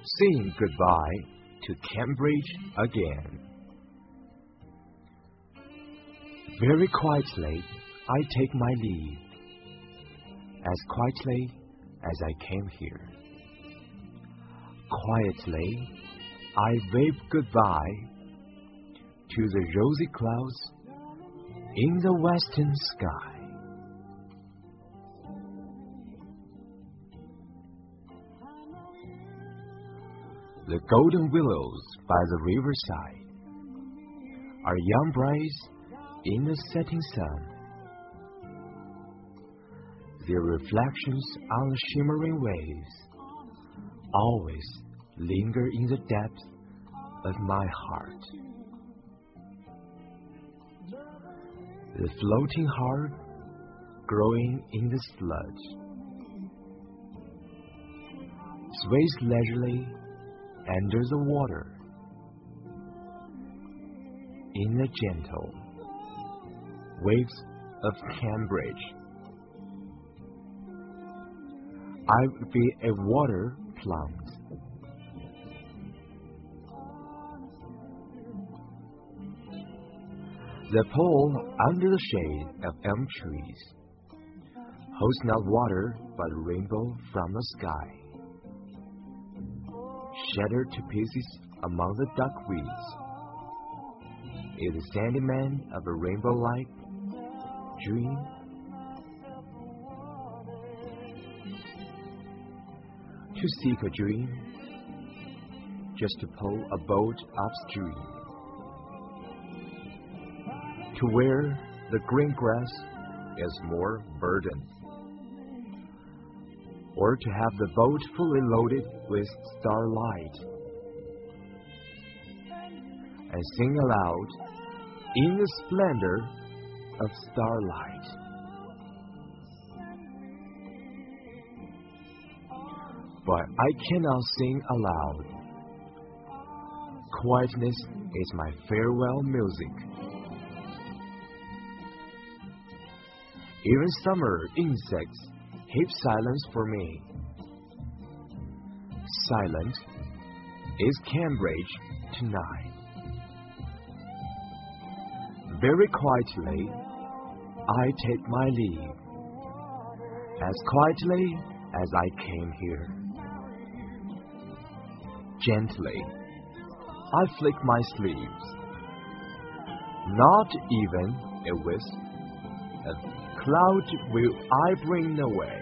saying goodbye to Cambridge again. Very quietly, I take my leave, as quietly as I came here. Quietly, I wave goodbye to the rosy clouds in the western sky. The golden willows by the riverside are young brides in the setting sun. Their reflections on the shimmering waves always linger in the depths of my heart. The floating heart growing in the sludge sways leisurely under the water in the gentle waves of Cambridge. I would be a water plant, the pool under the shade of elm trees holds not water but a rainbow from the sky, shattered to pieces among the duckweeds, is the sandy man of a rainbow-like dream. To seek a dream, just to pull a boat upstream, to where the green grass is more burdened, or to have the boat fully loaded with starlight, and sing aloud in the splendor of starlight. But I cannot sing aloud. Quietness is my farewell music. Even summer insects heap silence for me. Silent is Cambridge tonight. Very quietly, I take my leave, as quietly as I came here. Gently, I flick my sleeves. Not even a wisp of cloud will I bring away.